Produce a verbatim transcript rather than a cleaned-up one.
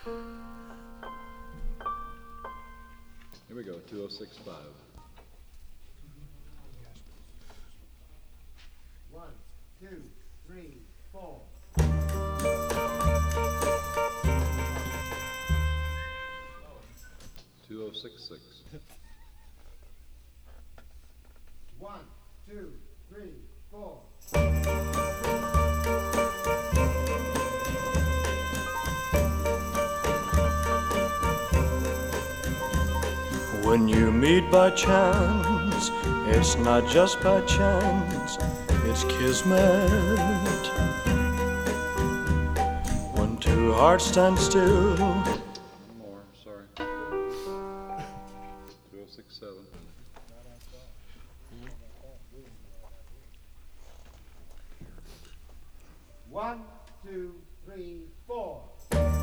Here we go, two oh six five. One, two, three, four. two oh six six. One, two, three, four. When you meet by chance, it's not just by chance, it's kismet. When two hearts stand still